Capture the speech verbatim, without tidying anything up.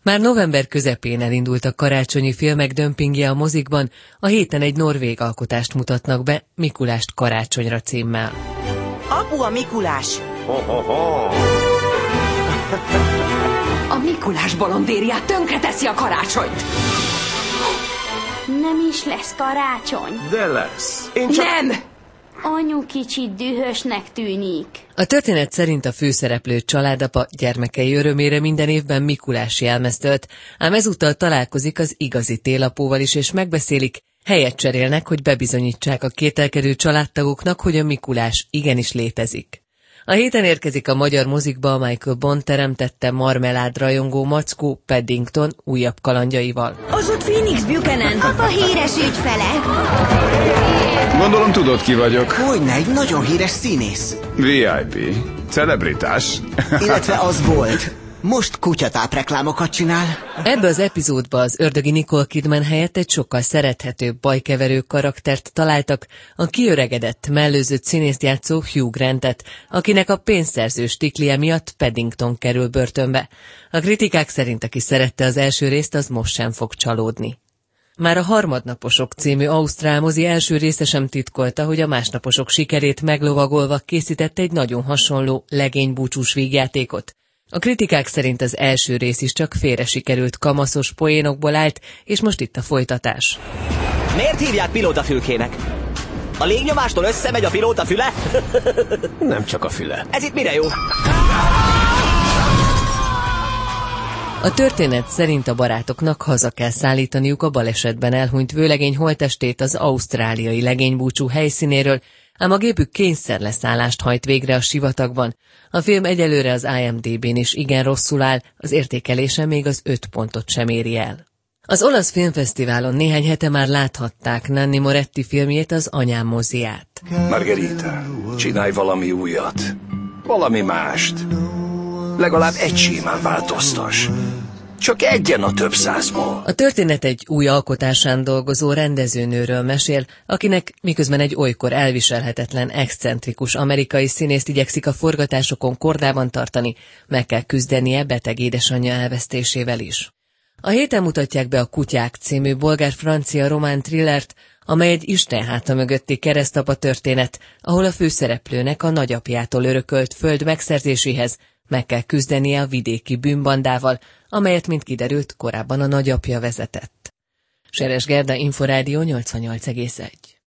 Már november közepén elindult a karácsonyi filmek dömpingje a mozikban, a héten egy norvég alkotást mutatnak be, Mikulást karácsonyra címmel. Apu a Mikulás! Ho, ho, ho. A Mikulás bolondériát tönkreteszi a karácsonyt! Nem is lesz karácsony. De lesz. Én csak... Nem! Anyu kicsit dühösnek tűnik. A történet szerint a főszereplő családapa gyermekei örömére minden évben Mikulás jelmezt ölt, ám ezúttal találkozik az igazi télapóval is, és megbeszélik, helyet cserélnek, hogy bebizonyítsák a kételkedő családtagoknak, hogy a Mikulás igenis létezik. A héten érkezik a magyar mozikba a Michael Bond teremtette marmelád rajongó mackó Paddington újabb kalandjaival. Az ott Phoenix Buchanan, Apa híres ügyfele. Gondolom tudod, ki vagyok. Hogyne, egy nagyon híres színész. vé i pé. Celebritás. Illetve az volt. Most kutyatápreklámokat csinál. Ebbe az epizódba az ördögi Nicole Kidman helyett egy sokkal szerethetőbb bajkeverő karaktert találtak, a kiöregedett, mellőzött színészt játszó Hugh Grantet, akinek a pénzszerző stiklie miatt Paddington kerül börtönbe. A kritikák szerint, aki szerette az első részt, az most sem fog csalódni. Már a Harmadnaposok című ausztrál mozi első része sem titkolta, hogy a másnaposok sikerét meglovagolva készített egy nagyon hasonló legénybúcsús vígjátékot. A kritikák szerint az első rész is csak félre sikerült kamaszos poénokból állt, és most itt a folytatás. miért hívják pilótafülkének? A légnyomástól összemegy a pilóta füle? Nem csak a füle. Ez itt mire jó? A történet szerint a barátoknak haza kell szállítaniuk a balesetben elhunyt vőlegény holttestét az ausztráliai legénybúcsú helyszínéről, ám a gépük kényszerleszállást hajt végre a sivatagban. A film egyelőre az i em dé bén is igen rosszul áll, az értékelése még az öt pontot sem éri el. Az olasz filmfesztiválon néhány hete már láthatták Nanni Moretti filmjét, az Anyám moziát. Margarita, csinálj valami újat. Valami mást. Legalább egy simán változtas. Csak egyen a több százból. A történet egy új alkotásán dolgozó rendezőnőről mesél, akinek miközben egy olykor elviselhetetlen, excentrikus amerikai színészt igyekszik a forgatásokon kordában tartani, meg kell küzdenie beteg édesanyja elvesztésével is. A héten mutatják be a Kutyák című bolgár-francia román thrillert, amely egy istenháta mögötti keresztapa történet, ahol a főszereplőnek a nagyapjától örökölt föld megszerzéséhez meg kell küzdenie a vidéki bűnbandával, amelyet, mint kiderült, korábban a nagyapja vezetett. Seres Gerda, Inforádió nyolcvannyolc egész egy.